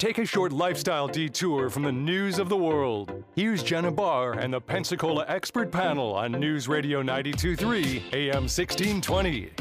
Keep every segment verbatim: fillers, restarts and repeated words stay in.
Take a short lifestyle detour from the news of the world. Here's Jenna Barr and the Pensacola Expert Panel on News Radio ninety-two point three, A M sixteen twenty.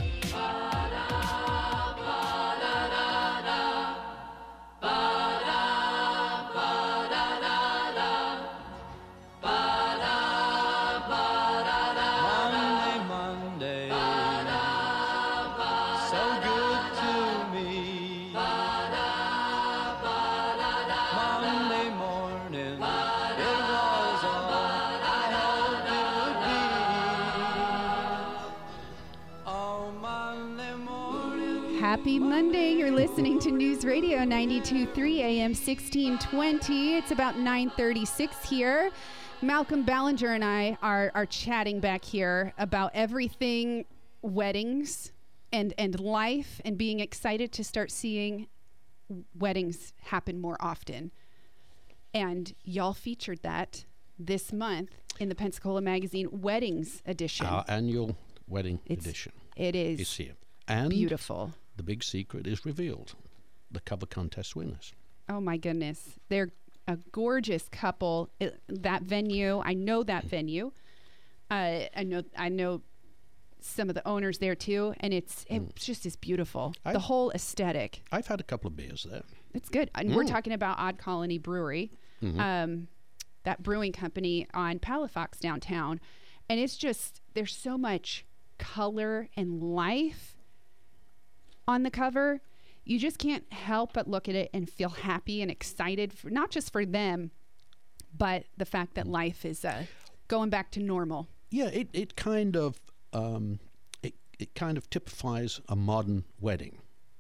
Happy Monday. You're listening to News Radio ninety-two point three A M sixteen twenty. It's about nine thirty-six here. Malcolm Ballinger and I are, are chatting back here about everything weddings and, and life and being excited to start seeing weddings happen more often. And y'all featured that this month in the Pensacola Magazine Weddings Edition. Our annual wedding it's, edition. It is. Is here. And beautiful. The big secret is revealed. The cover contest winners. Oh my goodness. They're a gorgeous couple. It, that venue, I know that venue. Uh, I know I know some of the owners there too, and it's it mm. just is beautiful. I've, the whole aesthetic. I've had a couple of beers there. It's good. And mm. we're talking about Odd Colony Brewery. Mm-hmm. Um, that brewing company on Palafox downtown. And it's just, there's so much color and life on the cover. You just can't help but look at it and feel happy and excited, for, not just for them, but the fact that life is uh, going back to normal. Yeah, it, it kind of um, it, it kind of typifies a modern wedding.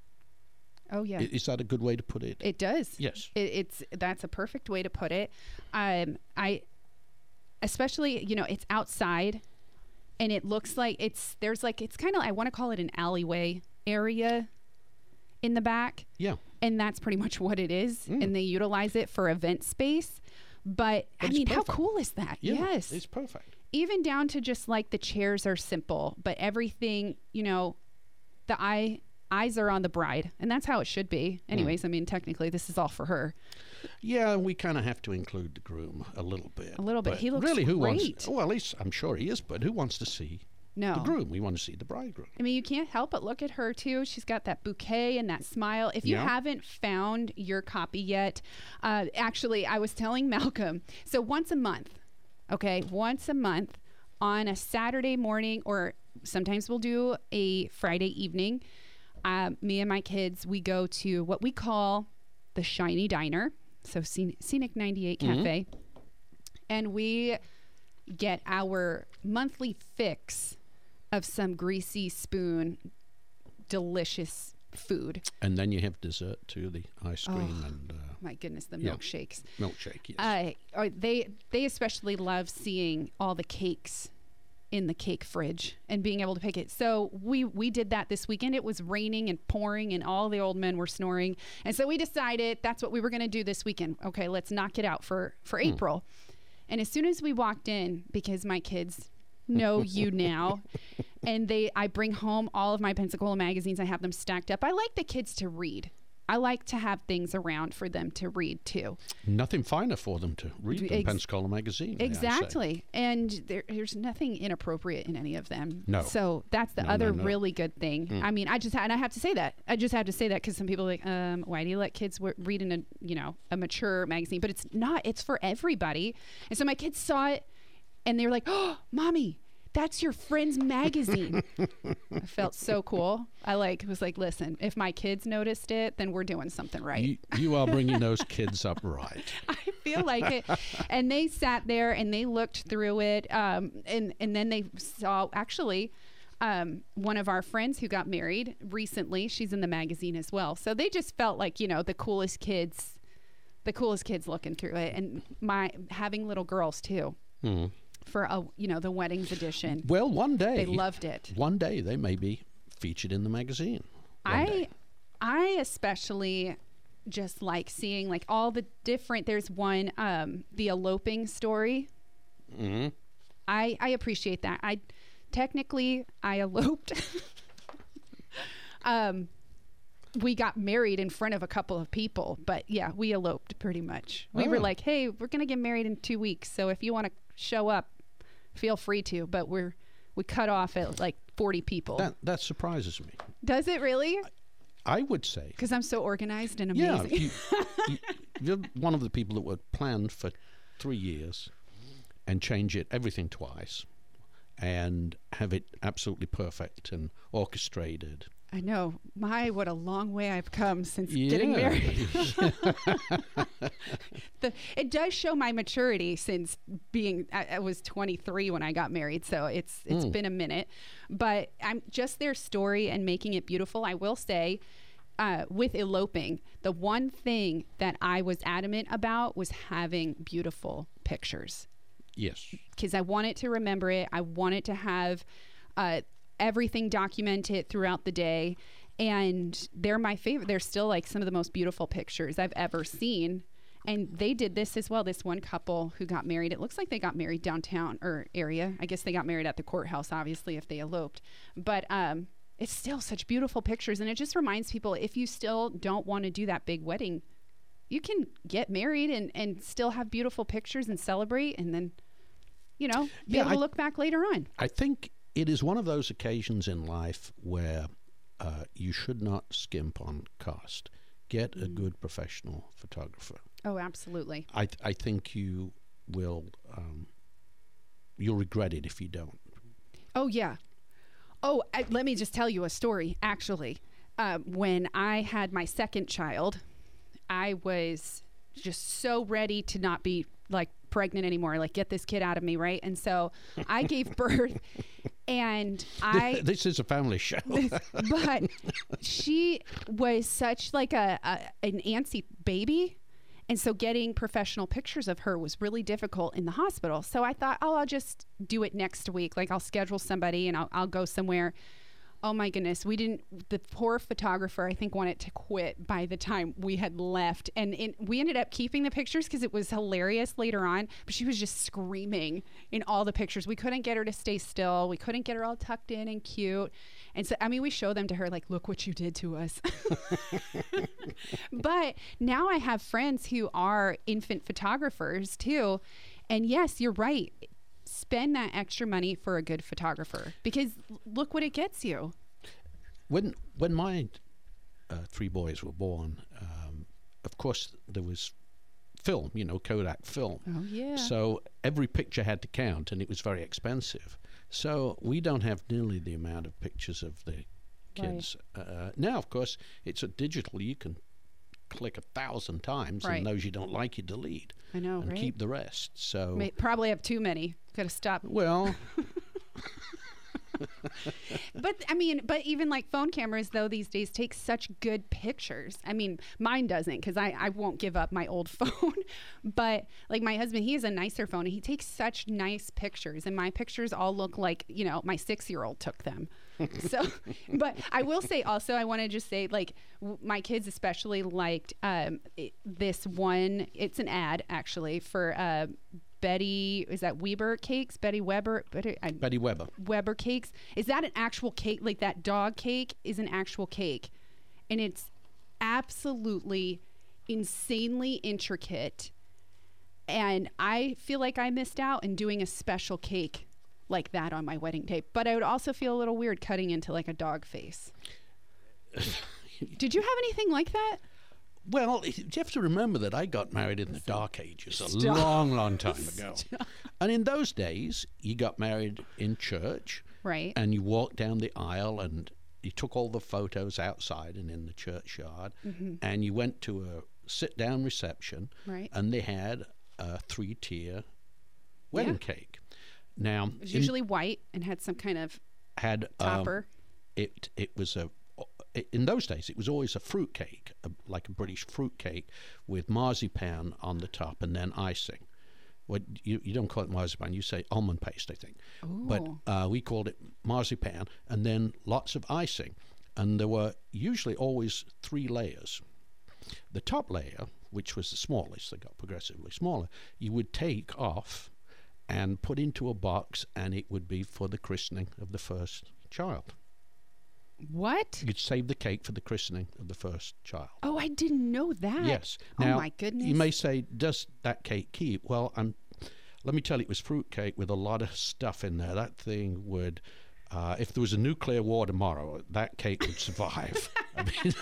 Oh yeah, Is that a good way to put it? It does. Yes, it, it's that's a perfect way to put it. Um, I, especially you know, it's outside, and it looks like it's there's like it's kind of I want to call it an alleyway area in the back. Yeah. And that's pretty much what it is. Mm. And they utilize it for event space. But, but I mean, perfect. How cool is that? Yeah, yes. It's perfect. Even down to just like the chairs are simple, but everything, you know, the eye eyes are on the bride. And that's how it should be. Anyways, mm. I mean, technically this is all for her. Yeah, we kind of have to include the groom a little bit. A little bit. But he looks really, who great. Wants, well, at least I'm sure he is, but who wants to see No. the groom? We want to see the bridegroom. I mean, you can't help but look at her, too. She's got that bouquet and that smile. If you yeah. haven't found your copy yet, uh, actually, I was telling Malcolm, so once a month, okay, once a month on a Saturday morning, or sometimes we'll do a Friday evening, uh, me and my kids, we go to what we call the Shiny Diner, so Scenic, Scenic ninety-eight Cafe, mm-hmm. and we get our monthly fix of some greasy spoon, delicious food. And then you have dessert too, the ice cream oh, and... Uh, my goodness, the yeah. milkshakes. Milkshake, yes. Uh, or they, they especially love seeing all the cakes in the cake fridge and being able to pick it. So we, we did that this weekend. It was raining and pouring and all the old men were snoring. And so we decided that's what we were going to do this weekend. Okay, let's knock it out for, for mm. April. And as soon as we walked in, because my kids know you now, and they, I bring home all of my Pensacola magazines. I have them stacked up. I like the kids to read. I like to have things around for them to read too. Nothing finer for them to read than Ex- Pensacola magazine. Exactly. And there, there's nothing inappropriate in any of them. No. So that's the no, other no, no. really good thing. Mm. I mean, I just, and I have to say that. I just have to say that because some people are like, um, why do you let kids w- read in a, you know, a mature magazine? But it's not, it's for everybody. And so my kids saw it and they were like, oh, Mommy, that's your friend's magazine. I felt so cool. I like was like, listen, if my kids noticed it, then we're doing something right. You, you are bringing those kids up right. I feel like it. And they sat there and they looked through it. Um, and, and then they saw, actually, um, one of our friends who got married recently, she's in the magazine as well. So they just felt like, you know, the coolest kids, the coolest kids looking through it. And my having little girls, too. Mm-hmm. For a you know the weddings edition. Well, one day they loved it. One day they may be featured in the magazine. I day. I especially just like seeing like all the different. There's one um, the eloping story. Mm-hmm. I I appreciate that. I technically I eloped. um, we got married in front of a couple of people, but yeah, we eloped pretty much. We Oh. were like, hey, we're going to get married in two weeks. So if you want to show up, feel free to, but we're, we cut off at like forty people. That that surprises me. Does it really? I would say. Because I'm so organized and Yeah, amazing. you, you, you're one of the people that would plan for three years and change it everything twice and have it absolutely perfect and orchestrated. I know. My, what a long way I've come since Yeah. getting married. the, it does show my maturity since being, I, I was twenty-three when I got married. So it's it's Mm. been a minute. But I'm just their story and making it beautiful. I will say, uh, with eloping, the one thing that I was adamant about was having beautiful pictures. Yes. Because I wanted to remember it. I wanted to have uh, everything documented throughout the day. And they're my favorite. They're still like some of the most beautiful pictures I've ever seen. And they did this as well. This one couple who got married, it looks like they got married downtown or area. I guess they got married at the courthouse, obviously, if they eloped. But um, it's still such beautiful pictures. And it just reminds people, if you still don't want to do that big wedding, you can get married and, and still have beautiful pictures and celebrate and then, you know, be Yeah, able to I- look back later on. I think it is one of those occasions in life where uh, you should not skimp on cost. Get a good professional photographer. Oh, absolutely. I th- I think you will um, you'll regret it if you don't. Oh, yeah. Oh, I, let me just tell you a story, actually. Uh, when I had my second child, I was just so ready to not be like pregnant anymore, like get this kid out of me, right? And so I gave birth and I This is a family show. but she was such like a, a an antsy baby, and so getting professional pictures of her was really difficult in the hospital. So I thought, oh, I'll just do it next week. Like I'll schedule somebody and I'll, I'll go somewhere. Oh my goodness, we didn't, the poor photographer, I think, wanted to quit by the time we had left. And in, we ended up keeping the pictures because it was hilarious later on, but she was just screaming in all the pictures. We couldn't get her to stay still. We couldn't get her all tucked in and cute. And so, I mean, we show them to her like, look what you did to us. But now I have friends who are infant photographers too. And yes, you're right. Spend that extra money for a good photographer because look what it gets you. When when my uh, three boys were born, um, of course there was film, you know, Kodak film. Oh, yeah. So every picture had to count, and it was very expensive. So we don't have nearly the amount of pictures of the kids. Uh, now, of course, it's a digital. You can click a thousand times, Right. and those you don't like, you delete I know, and right? keep the rest. So, May, probably have too many. Could have stopped. well, But I mean, but even like phone cameras though these days take such good pictures. I mean, mine doesn't because I, I won't give up my old phone. But like my husband, he has a nicer phone and he takes such nice pictures. And my pictures all look like, you know, my six-year-old took them. So, but I will say also, I want to just say like w- my kids especially liked um, it, this one. It's an ad actually for uh, Betty, is that Weber cakes? Betty Weber? Betty, I, Betty Weber. Weber cakes. Is that an actual cake? Like that dog cake is an actual cake. And it's absolutely insanely intricate. And I feel like I missed out in doing a special cake like that on my wedding day. But I would also feel a little weird cutting into like a dog face. Did you have anything like that? Well, you have to remember that I got married in the Dark Ages a Stop. long, long time ago. And in those days, you got married in church, Right. and you walked down the aisle, and you took all the photos outside and in the churchyard, and you went to a sit-down reception, Right. and they had a three-tier wedding Yeah. cake. Now, It was in- usually white and had some kind of had um, topper. it it was a in those days it was always a fruit cake, a, like a British fruit cake with marzipan on the top and then icing. What you, you don't call it marzipan, you say almond paste, I think. But Ooh. uh, we called it marzipan, and then lots of icing, and there were usually always three layers. The top layer, which was the smallest, they got progressively smaller, you would take off and put into a box, and it would be for the christening of the first child. What? You'd save the cake for the christening of the first child. Oh, I didn't know that. Yes. Oh, Now, my goodness. you may say, does that cake keep? Well, I'm, let me tell you, it was fruit cake with a lot of stuff in there. That thing would... Uh, if there was a nuclear war tomorrow, that cake would survive. I mean,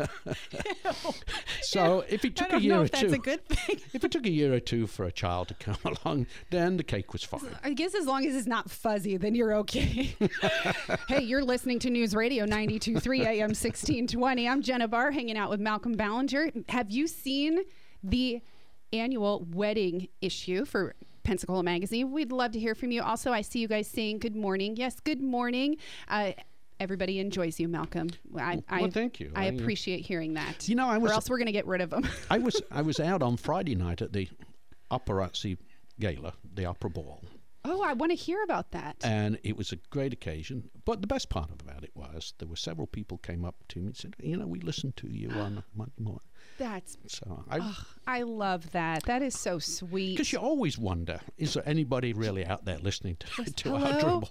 so if it took I don't a year know or if two, that's a good thing. if it took a year or two for a child to come along, then the cake was fine. I guess as long as it's not fuzzy, then you're okay. Hey, you're listening to News Radio ninety-two point three A M sixteen twenty. I'm Jenna Barr, hanging out with Malcolm Ballinger. Have you seen the annual wedding issue for Pensacola Magazine? We'd love to hear from you. Also, I see you guys saying good morning. Yes, good morning. Uh, everybody enjoys you, Malcolm. I, Well, I, thank you. I I- appreciate hearing that. You know, I was or else we're going to get rid of them. I was I was out on Friday night at the Operazzi Gala, the Opera Ball, Oh, I want to hear about that. and it was a great occasion. But the best part about it was there were several people came up to me and said, "You know, we listened to you on Monday morning." That's, So I. oh, I love that. That is so sweet. Because you always wonder, is there anybody really out there listening to, to our Hello?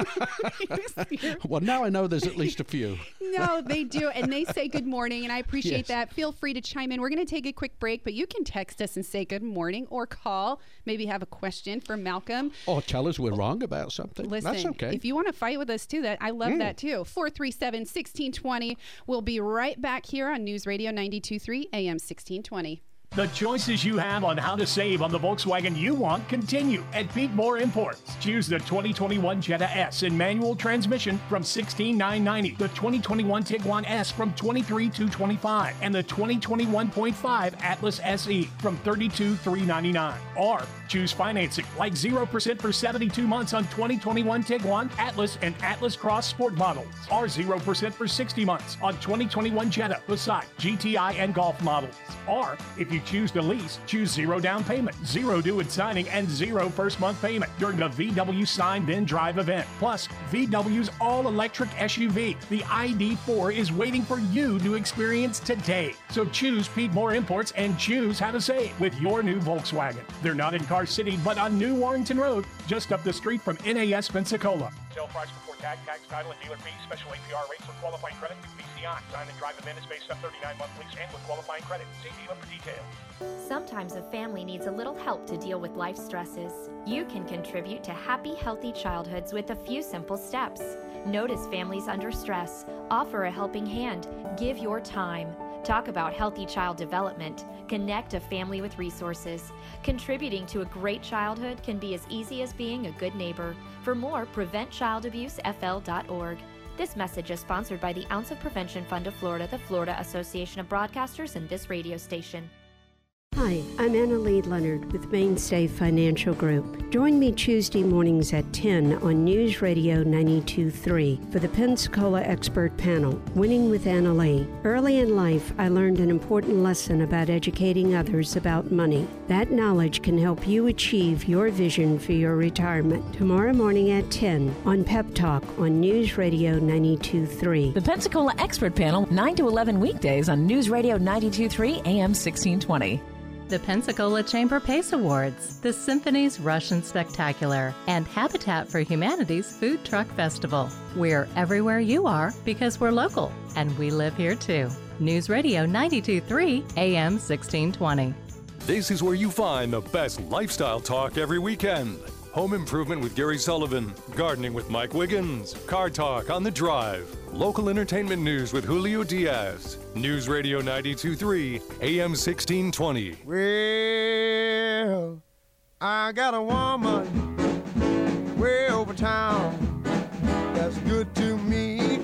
dribble? Well, now I know there's at least a few. No, they do. And they say good morning, and I appreciate Yes. that. Feel free to chime in. We're going to take a quick break, but you can text us and say good morning or call. Maybe have a question for Malcolm. Or tell us we're wrong about something. Listen, That's okay. if you want to fight with us too, that I love that too. four three seven, one six two zero. We'll be right back here on News Radio ninety-two point three A M sixteen twenty. The choices you have on how to save on the Volkswagen you want continue at Pete Moore Imports. Choose the twenty twenty-one Jetta S in manual transmission from sixteen thousand nine hundred ninety dollars, the twenty twenty-one Tiguan S from twenty-three thousand two hundred twenty-five dollars, and the twenty twenty-one point five Atlas S E from thirty-two thousand three hundred ninety-nine dollars. Or choose financing like zero percent for seventy-two months on twenty twenty-one Tiguan, Atlas, and Atlas Cross Sport models. Or zero percent for sixty months on twenty twenty-one Jetta, Passat, G T I, and Golf models. Or if you choose to lease, choose zero down payment, zero due at signing, and zero first month payment during the V W Sign Then Drive event. Plus, V W's all-electric S U V, the I D four, is waiting for you to experience today. So choose Pete Moore Imports and choose how to save with your new Volkswagen. They're not in Car City, but on New Warrington Road, just up the street from N A S Pensacola. Sale price before tag, tax, title, and dealer fees. Special A P R rates for qualifying credit through B C I. Sign and drive event is based on thirty-nine month lease and with qualifying credit. See dealer for details. Sometimes a family needs a little help to deal with life stresses. You can contribute to happy, healthy childhoods with a few simple steps. Notice families under stress, offer a helping hand, give your time. Talk about healthy child development, connect a family with resources. Contributing to a great childhood can be as easy as being a good neighbor. For more, prevent child abuse F L dot org. This message is sponsored by the Ounce of Prevention Fund of Florida, the Florida Association of Broadcasters, and this radio station. Hi, I'm Anna Lee Leonard with Mainstay Financial Group. Join me Tuesday mornings at ten on News Radio ninety-two point three for the Pensacola Expert Panel, Winning with Anna Lee. Early in life, I learned an important lesson about educating others about money. That knowledge can help you achieve your vision for your retirement. Tomorrow morning at ten on Pep Talk on News Radio ninety-two point three. The Pensacola Expert Panel, nine to eleven weekdays on News Radio ninety-two point three A M sixteen twenty. The Pensacola Chamber Pace Awards, the Symphony's Russian Spectacular, and Habitat for Humanity's Food Truck Festival. We're everywhere you are because we're local, and we live here too. News Radio ninety-two point three A M sixteen twenty. This is where you find the best lifestyle talk every weekend. Home Improvement with Gary Sullivan, Gardening with Mike Wiggins, Car Talk on the Drive, local entertainment news with Julio Diaz, News Radio ninety-two point three A M sixteen twenty. Well, I got a woman way over town that's good to me.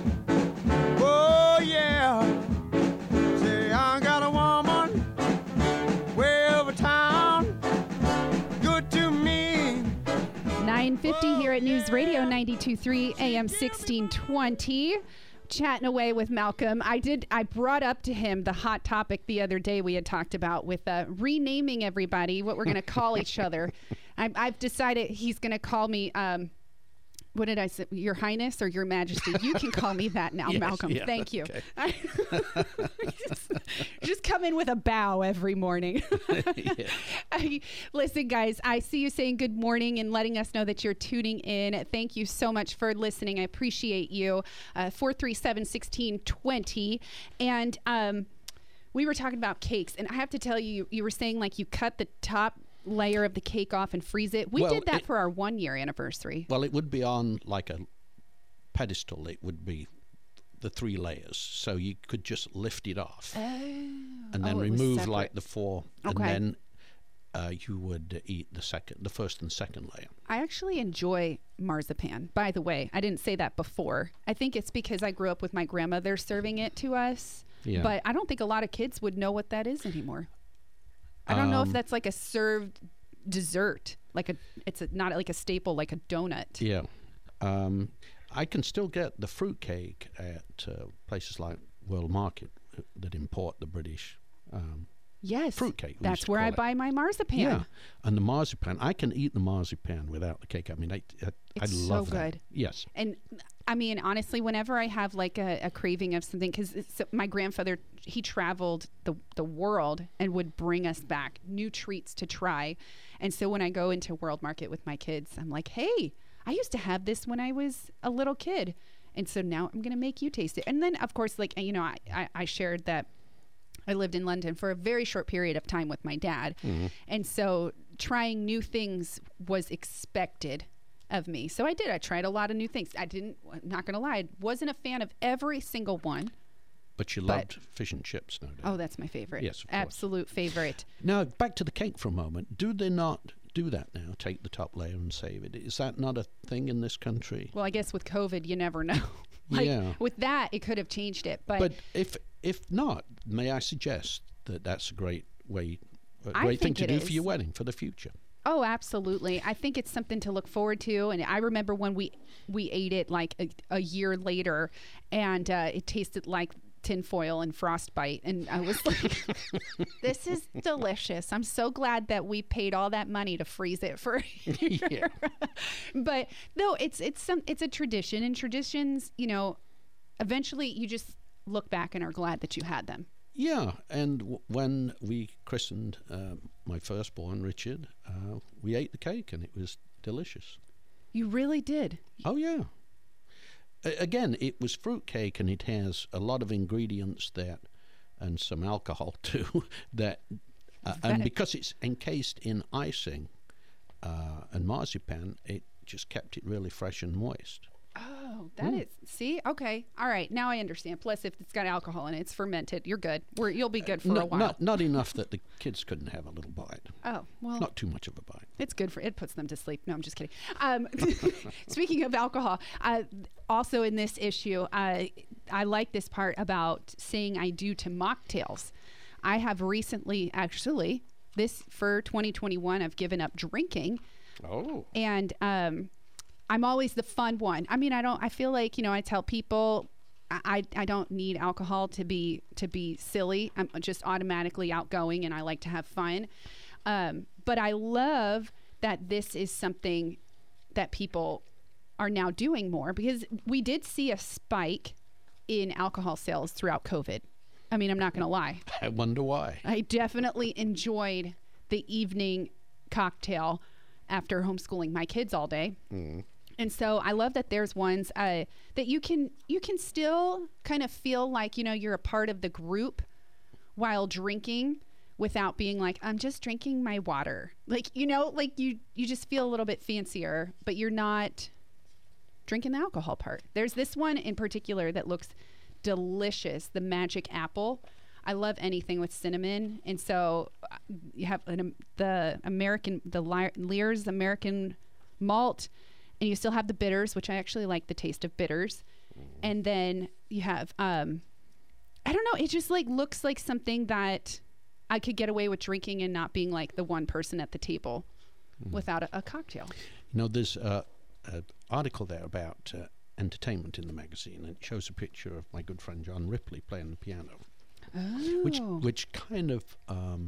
Oh yeah, say I got a woman way over town, good to me. nine fifty here at News Radio ninety-two point three A M sixteen twenty. Chatting away with Malcolm. I did. I brought up to him the hot topic the other day we had talked about with uh, renaming everybody, what we're going to call each other. I, I've decided he's going to call me, um, what did I say? Your Highness or Your Majesty. You can call me that now, Yes, Malcolm. yeah, Thank you. okay. Just come in with a bow every morning. Yeah. I, listen, guys, I see you saying good morning and letting us know that you're tuning in. Thank you so much for listening. I appreciate you. Uh, four three seven, one six two zero. And um, we were talking about cakes. And I have to tell you, you were saying like you cut the top layer of the cake off and freeze it. We Well, did that it- for our one year anniversary. Well, it would be on like a pedestal. It would be the three layers, so you could just lift it off Oh. and then Oh, it was remove separate. like the four, and Okay. then uh, you would uh, eat the second, the first and second layer. I actually enjoy marzipan. By the way, I didn't say that before. I think it's because I grew up with my grandmother serving it to us. Yeah. But I don't think a lot of kids would know what that is anymore. I don't know if Um, that's like a served dessert, like a it's a, not like a staple, like a donut. Yeah. Um, I can still get the fruitcake at uh, places like World Market uh, that import the British um, Yes, fruitcake. we used that's to where call I it. buy my marzipan. Yeah, and the marzipan, I can eat the marzipan without the cake. I mean, I, I, I It's love so that. good. Yes. And I mean, honestly, whenever I have like a, a craving of something, because so my grandfather, he traveled the, the world and would bring us back new treats to try. And so when I go into World Market with my kids, I'm like, hey, I used to have this when I was a little kid. And so now I'm going to make you taste it. And then, of course, like, you know, I, I, I shared that I lived in London for a very short period of time with my dad. Mm-hmm. And so trying new things was expected of me. So I did. I tried a lot of new things. I didn't, I'm not going to lie, I wasn't a fan of every single one. But you But- loved fish and chips, no doubt. Oh, that's my favorite. Yes, of course. Absolute favorite. Now, back to the cake for a moment. Do they not do that now? Take the top layer and save it? Is that not a thing in this country? Well, I guess with COVID, you never know. like Yeah. with that, it could have changed it. But, But if if not, may I suggest that that's a great way, a I great thing think to it do is. for your wedding for the future. oh, absolutely. I think it's something to look forward to. And I remember when we, we ate it like a, a year later and uh, it tasted like tinfoil and frostbite. And I was like, this is delicious. I'm so glad that we paid all that money to freeze it for a year. Yeah. But no, it's, it's some, it's a tradition, and traditions, you know, eventually you just look back and are glad that you had them. Yeah, and w- when we christened uh, my firstborn, Richard, uh, we ate the cake and it was delicious. You really did. Oh, yeah. A- again, it was fruit cake and it has a lot of ingredients that, and some alcohol too, that, uh, and That- because it's encased in icing uh, and marzipan, it just kept it really fresh and moist. Oh, that is. See, okay, all right. Now I understand. Plus, if it's got alcohol in it, it's fermented. You're good. We're, you'll be good for a Not, while. not, not enough that the kids couldn't have a little bite. oh, well, Not too much of a bite. it's good for. It puts them to sleep. No, I'm just kidding. Um, speaking of alcohol, uh, also in this issue, uh, I like this part about saying I do to mocktails. I have recently, actually, this for twenty twenty-one, I've given up drinking. Oh. And um, I'm always the fun one. I mean, I don't. I feel like, you know, I tell people, I, I I don't need alcohol to be to be silly. I'm just automatically outgoing, and I like to have fun. Um, but I love that this is something that people are now doing more, because we did see a spike in alcohol sales throughout COVID. I mean, I'm not going to lie. I wonder why. I definitely enjoyed the evening cocktail after homeschooling my kids all day. Mm. And so I love that there's ones uh, that you can you can still kind of feel like, you know, you're a part of the group while drinking without being like, I'm just drinking my water. Like, you know, like you you just feel a little bit fancier, but you're not drinking the alcohol part. There's this one in particular that looks delicious, the Magic Apple. I love anything with cinnamon, and so uh, you have an, um, the American, the Li- Lear's American malt, and you still have the bitters, which I actually like the taste of bitters, and then you have, um, I don't know, it just like looks like something that I could get away with drinking and not being like the one person at the table without a, a cocktail. You know, there's uh, an article there about uh, entertainment in the magazine, and it shows a picture of my good friend John Ripley playing the piano, Oh. which which kind of um,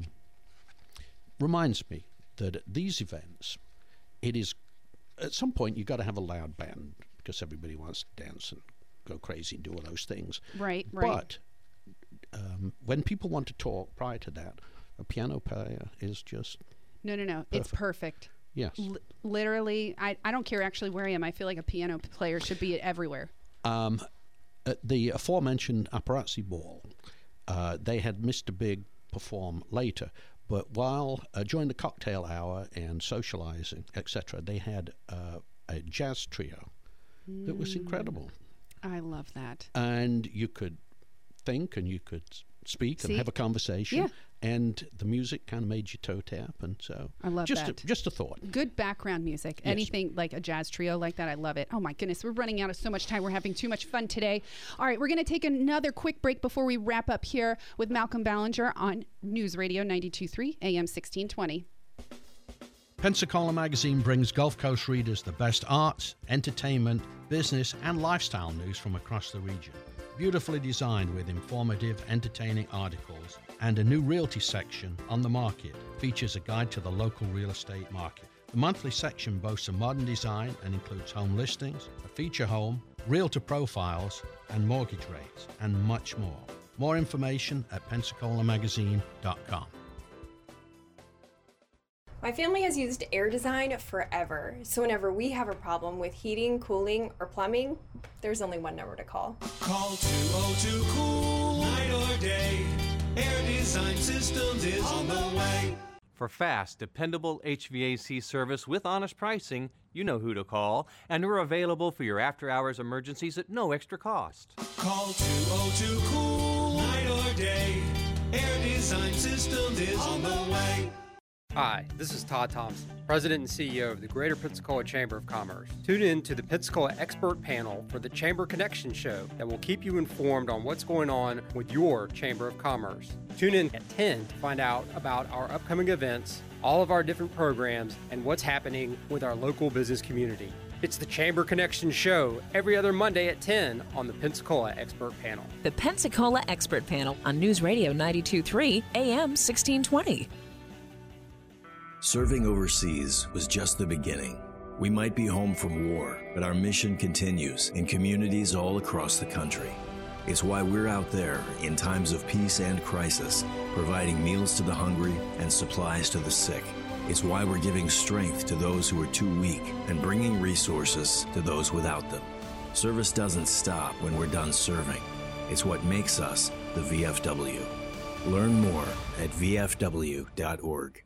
reminds me that at these events, it is at some point you've got to have a loud band because everybody wants to dance and go crazy and do all those things. Right, right. But um, when people want to talk prior to that, a piano player is just No, no, no. perfect. It's perfect. Yes. L- literally, I, I don't care actually where I am. I feel like a piano player should be everywhere. Um, at the aforementioned Apparazzi Ball, uh, they had Mister Big perform later, but while uh, during the cocktail hour and socializing, et cetera, they had uh, a jazz trio mm. that was incredible. I love that. And you could think and you could speak See? and have a conversation, Yeah. and the music kind of made you toe tap, and so I love just that. A, just a thought. Good background music. Yes. Anything like a jazz trio like that, I love it. Oh my goodness, we're running out of so much time. We're having too much fun today. All right, we're going to take another quick break before we wrap up here with Malcolm Ballinger on News Radio ninety-two point three A M sixteen twenty. Pensacola Magazine brings Gulf Coast readers the best arts, entertainment, business, and lifestyle news from across the region. Beautifully designed with informative, entertaining articles, and a new realty section on the market features a guide to the local real estate market. The monthly section boasts a modern design and includes home listings, a feature home, realtor profiles, and mortgage rates, and much more. More information at pensacola magazine dot com. My family has used Air Design forever, so whenever we have a problem with heating, cooling, or plumbing, there's only one number to call. Call two oh two cool, night or day. Air Design Systems is on the way. For fast, dependable H V A C service with honest pricing, you know who to call, and we're available for your after-hours emergencies at no extra cost. Call two oh two cool, night or day. Air Design Systems is on the way. Hi, this is Todd Thompson, President and C E O of the Greater Pensacola Chamber of Commerce. Tune in to the Pensacola Expert Panel for the Chamber Connection Show that will keep you informed on what's going on with your Chamber of Commerce. Tune in at ten to find out about our upcoming events, all of our different programs, and what's happening with our local business community. It's the Chamber Connection Show every other Monday at ten on the Pensacola Expert Panel. The Pensacola Expert Panel on News Radio ninety-two point three A M sixteen twenty. Serving overseas was just the beginning. We might be home from war, but our mission continues in communities all across the country. It's why we're out there in times of peace and crisis, providing meals to the hungry and supplies to the sick. It's why we're giving strength to those who are too weak and bringing resources to those without them. Service doesn't stop when we're done serving. It's what makes us the V F W. Learn more at V F W dot org.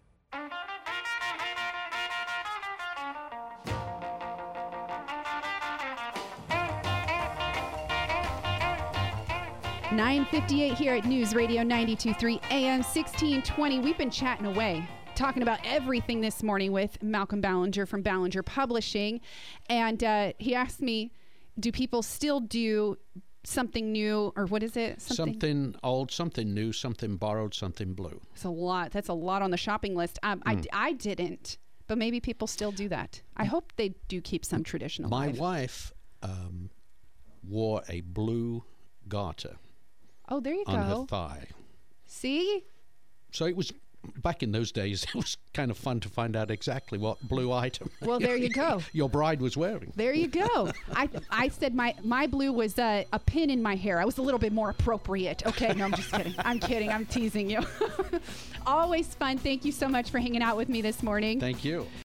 nine fifty-eight here at News Radio ninety-two point three A M sixteen twenty. We've been chatting away, talking about everything this morning with Malcolm Ballinger from Ballinger Publishing. And uh, he asked me, do people still do something new, or what is it? Something, something old, something new, something borrowed, something blue. It's a lot. That's a lot on the shopping list. Um, Mm. I, I didn't, but maybe people still do that. I hope they do keep some tradition alive. My wife um, wore a blue garter. Oh, there you on go. her thigh. See? So it was, back in those days, it was kind of fun to find out exactly what blue item Well, there you go. your bride was wearing. There you go. I I said my, my blue was uh, a pin in my hair. I was a little bit more appropriate. Okay, no, I'm just kidding. I'm kidding. I'm teasing you. Always fun. Thank you so much for hanging out with me this morning. Thank you.